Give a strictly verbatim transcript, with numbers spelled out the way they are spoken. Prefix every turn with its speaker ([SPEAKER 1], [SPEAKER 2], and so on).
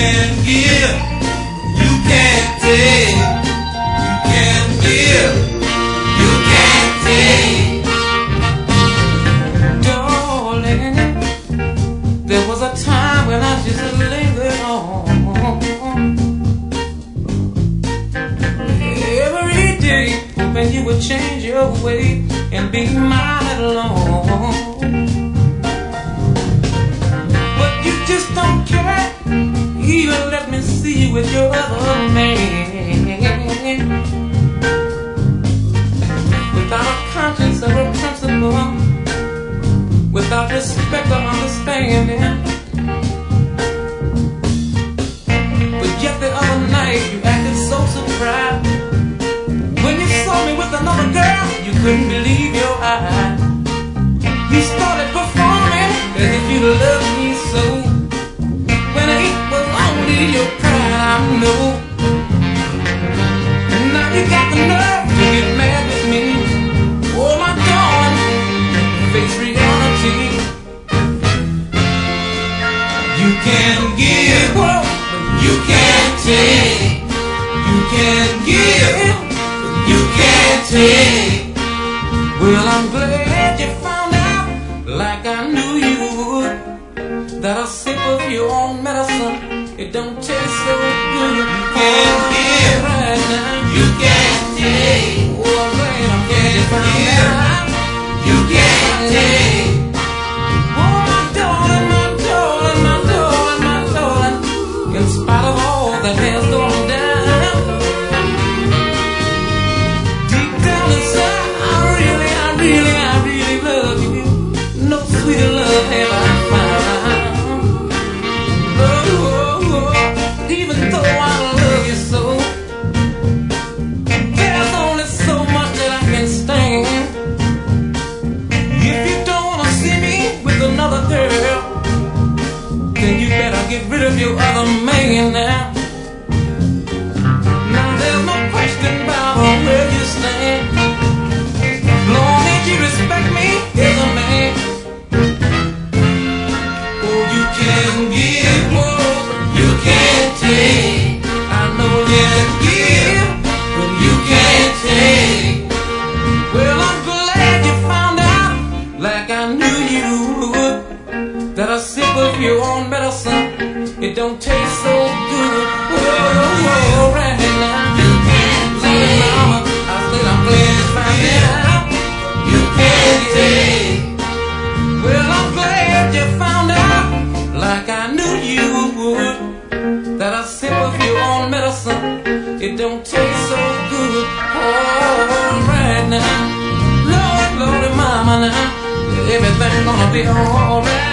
[SPEAKER 1] can give, you can't take. You can give, you can't take. Darling, there was a time when I just lingered on. Every day, hoping you would change your way and be mine alone. But you just don't care. Even let me see you with your other man. Without a conscience or a principle, without respect or understanding. But yet the other night you acted so surprised when you saw me with another girl. You couldn't believe your eyes. You started performing as if you loved me so, when it was only your pride, I know. And now you got the nerve to get mad with me. Oh my darling, face reality. You can give, but you can't take. You can give, but you can't take. Well, I'm glad you found out, like I knew you would, that a sip of your own medicine, it don't taste so good. You can't give right now, you can't take. Oh, I'm glad I'm glad you found out, you can't take. Oh, my darling, my darling, my darling, my darling, in spite of all that has gone down, deep down inside, I really, I really, I really love you. No sweeter love have I found. Oh, oh, oh. Even though I love you so, there's only so much that I can stand. If you don't wanna see me with another girl, then you better get rid of your other man now. Now there's no question about where you stand. Long as you respect me as a man. Oh, you can give more, you can't take. I know you can give, but you can't take. Well, I'm glad you found out, like I knew you would, that a sip of your own medicine, it don't taste so good. Whoa, whoa, right now. You can't take. Mama, I said I'm glad you found it out. You can't take. Well, I'm glad you found out, like I knew you would, that a sip of your own medicine, it don't taste so good. Oh, right now. Lord, Lord, mama now, everything gonna be alright.